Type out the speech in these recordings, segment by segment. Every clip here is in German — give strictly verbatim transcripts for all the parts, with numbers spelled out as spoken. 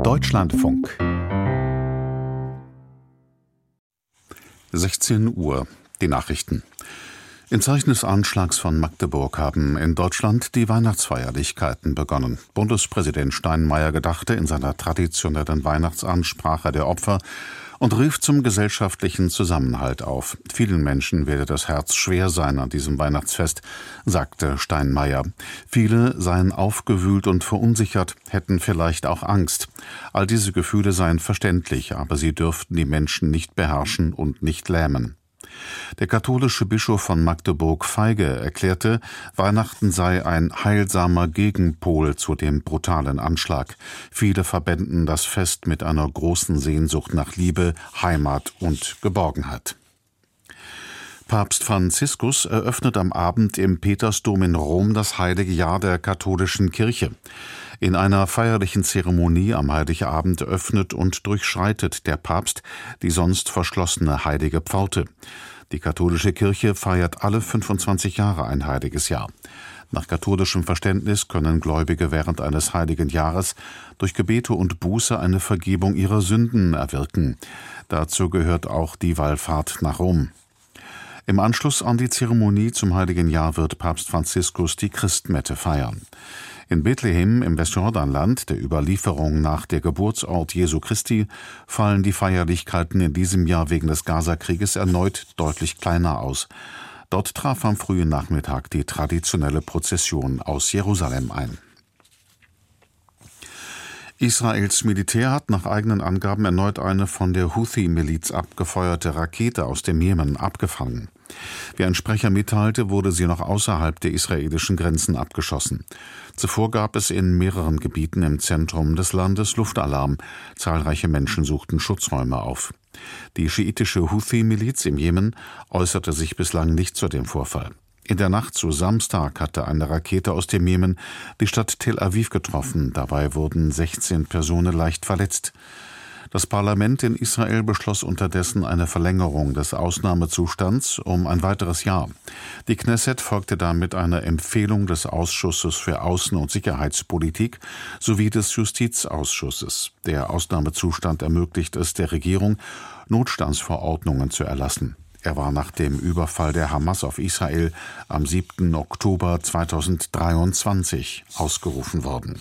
Deutschlandfunk. sechzehn Uhr. Die Nachrichten. In Zeichen des Anschlags von Magdeburg haben in Deutschland die Weihnachtsfeierlichkeiten begonnen. Bundespräsident Steinmeier gedachte in seiner traditionellen Weihnachtsansprache der Opfer und rief zum gesellschaftlichen Zusammenhalt auf. Vielen Menschen werde das Herz schwer sein an diesem Weihnachtsfest, sagte Steinmeier. Viele seien aufgewühlt und verunsichert, hätten vielleicht auch Angst. All diese Gefühle seien verständlich, aber sie dürften die Menschen nicht beherrschen und nicht lähmen. Der katholische Bischof von Magdeburg, Feige, erklärte, Weihnachten sei ein heilsamer Gegenpol zu dem brutalen Anschlag. Viele verbänden das Fest mit einer großen Sehnsucht nach Liebe, Heimat und Geborgenheit. Papst Franziskus eröffnet am Abend im Petersdom in Rom das heilige Jahr der katholischen Kirche. In einer feierlichen Zeremonie am Heiligabend öffnet und durchschreitet der Papst die sonst verschlossene heilige Pforte. Die katholische Kirche feiert alle fünfundzwanzig Jahre ein heiliges Jahr. Nach katholischem Verständnis können Gläubige während eines heiligen Jahres durch Gebete und Buße eine Vergebung ihrer Sünden erwirken. Dazu gehört auch die Wallfahrt nach Rom. Im Anschluss an die Zeremonie zum Heiligen Jahr wird Papst Franziskus die Christmette feiern. In Bethlehem im Westjordanland, der Überlieferung nach der Geburtsort Jesu Christi, fallen die Feierlichkeiten in diesem Jahr wegen des Gazakrieges erneut deutlich kleiner aus. Dort traf am frühen Nachmittag die traditionelle Prozession aus Jerusalem ein. Israels Militär hat nach eigenen Angaben erneut eine von der Houthi-Miliz abgefeuerte Rakete aus dem Jemen abgefangen. Wie ein Sprecher mitteilte, wurde sie noch außerhalb der israelischen Grenzen abgeschossen. Zuvor gab es in mehreren Gebieten im Zentrum des Landes Luftalarm. Zahlreiche Menschen suchten Schutzräume auf. Die schiitische Houthi-Miliz im Jemen äußerte sich bislang nicht zu dem Vorfall. In der Nacht zu Samstag hatte eine Rakete aus dem Jemen die Stadt Tel Aviv getroffen. Dabei wurden sechzehn Personen leicht verletzt. Das Parlament in Israel beschloss unterdessen eine Verlängerung des Ausnahmezustands um ein weiteres Jahr. Die Knesset folgte damit einer Empfehlung des Ausschusses für Außen- und Sicherheitspolitik sowie des Justizausschusses. Der Ausnahmezustand ermöglicht es der Regierung, Notstandsverordnungen zu erlassen. Er war nach dem Überfall der Hamas auf Israel am siebten Oktober zweitausenddreiundzwanzig ausgerufen worden.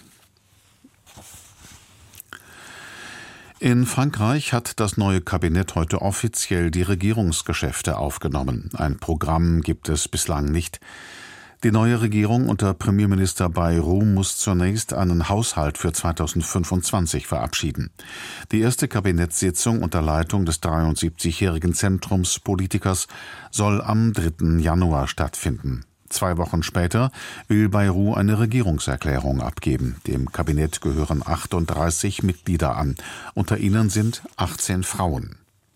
In Frankreich hat das neue Kabinett heute offiziell die Regierungsgeschäfte aufgenommen. Ein Programm gibt es bislang nicht. Die neue Regierung unter Premierminister Bayrou muss zunächst einen Haushalt für zweitausendfünfundzwanzig verabschieden. Die erste Kabinettssitzung unter Leitung des dreiundsiebzigjährigen Zentrumspolitikers soll am dritten Januar stattfinden. Zwei Wochen später will Bayrou eine Regierungserklärung abgeben. Dem Kabinett gehören achtunddreißig Mitglieder an. Unter ihnen sind achtzehn Frauen.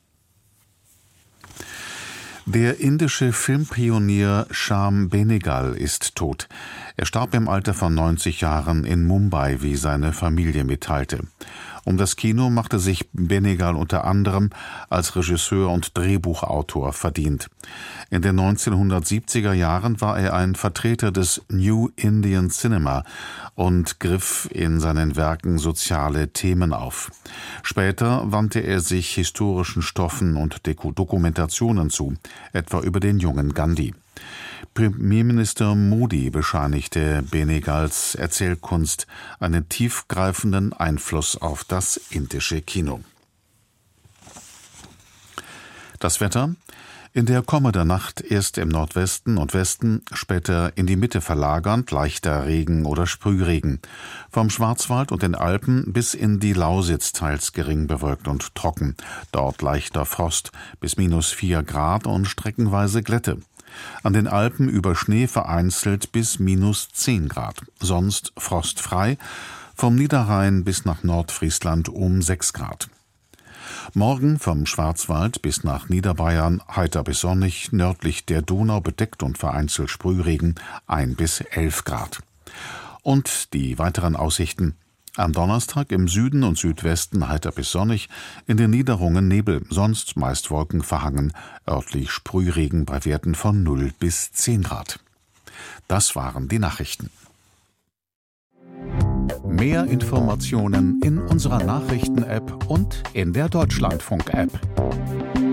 Der indische Filmpionier Shyam Benegal ist tot. Er starb im Alter von neunzig Jahren in Mumbai, wie seine Familie mitteilte. Um das Kino machte sich Benegal unter anderem als Regisseur und Drehbuchautor verdient. In den neunzehnhundertsiebziger Jahren war er ein Vertreter des New Indian Cinema und griff in seinen Werken soziale Themen auf. Später wandte er sich historischen Stoffen und Dokumentationen zu, etwa über den jungen Gandhi. Premierminister Modi bescheinigte Benegals Erzählkunst einen tiefgreifenden Einfluss auf das indische Kino. Das Wetter: In der kommenden Nacht erst im Nordwesten und Westen, später in die Mitte verlagernd leichter Regen oder Sprühregen. Vom Schwarzwald und den Alpen bis in die Lausitz teils gering bewölkt und trocken. Dort leichter Frost bis minus vier Grad und streckenweise Glätte. An den Alpen über Schnee vereinzelt bis minus zehn Grad. Sonst frostfrei. Vom Niederrhein bis nach Nordfriesland um sechs Grad. Morgen vom Schwarzwald bis nach Niederbayern heiter bis sonnig, nördlich der Donau bedeckt und vereinzelt Sprühregen, ein bis elf Grad. Und die weiteren Aussichten: Am Donnerstag im Süden und Südwesten heiter bis sonnig, in den Niederungen Nebel, sonst meist wolkenverhangen, örtlich Sprühregen bei Werten von null bis zehn Grad. Das waren die Nachrichten. Mehr Informationen in unserer Nachrichten-App und in der Deutschlandfunk-App.